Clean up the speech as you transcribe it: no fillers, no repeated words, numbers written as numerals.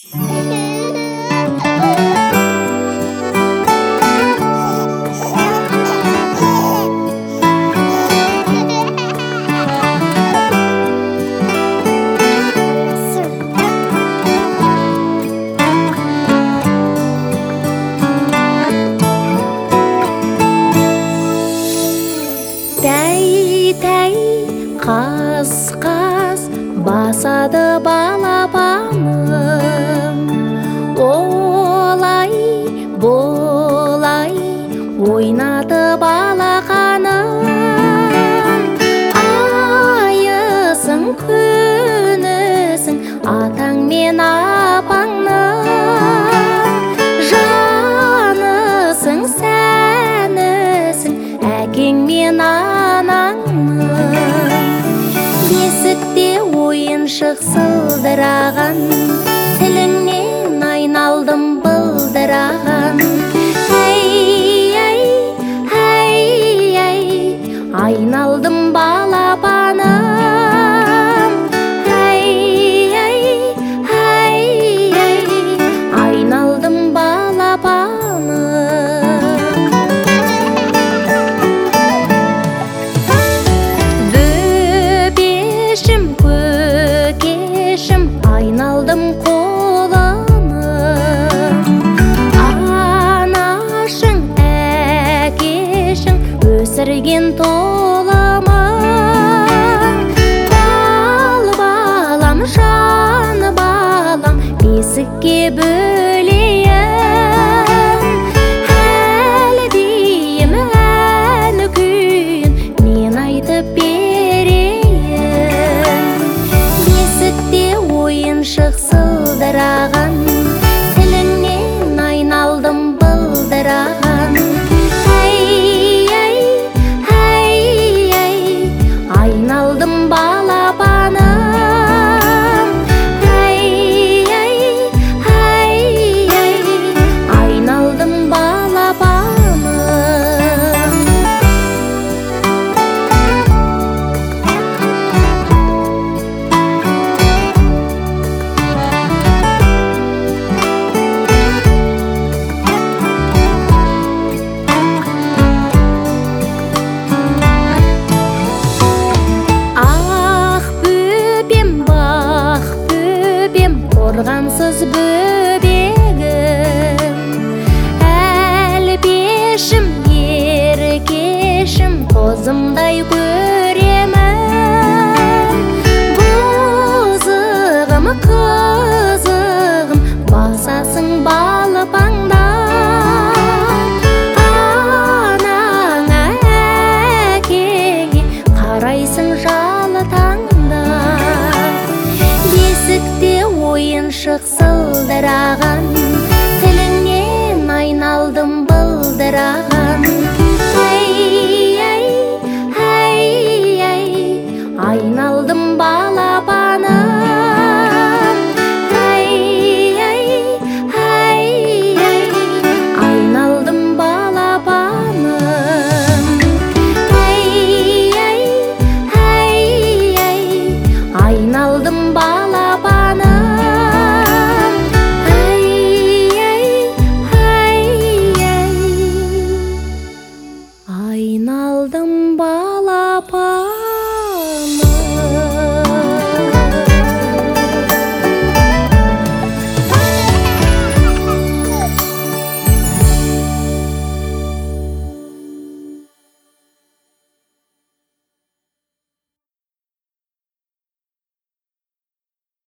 Тәй-тәй, қас-қас басады балапаным, олай болай ойнады балақаным. Айысың күнісің атаң мен апаңның, жанысың сәнісің әкең мен анаңның. Бесікте ойыншық сылдыраған, тіліңнен айналдым былдыраған. Әй-әй, әй-әй, айналдым балапаным. Әй-әй, әй-әй, айналдым балапаным. Бөбешім, көкешім, айналдым қоланым. Анашың, әкешің, өсірген толымың. Бал балам, жан балам, бесікке бөлейін. Әлдейім ән күйін мен айтып берейін. Бесікте ойыншық сылдыраған, тіліңнен айналдым былдыраған. Әй-әй, әй-әй, айналдым балапаным. Әй-әй, әй-әй, айналдым балапаным. Ақ бөбем, бақ бөбем, қорғансыз бөбегім. Әлпешім, еркешім, қозымдай көремін. Бұзығым, қызығым, басасың балапаңда. Анаңа, әкеңе қарайсың жалы таңда. Бесікте ойыншық сылдыраған,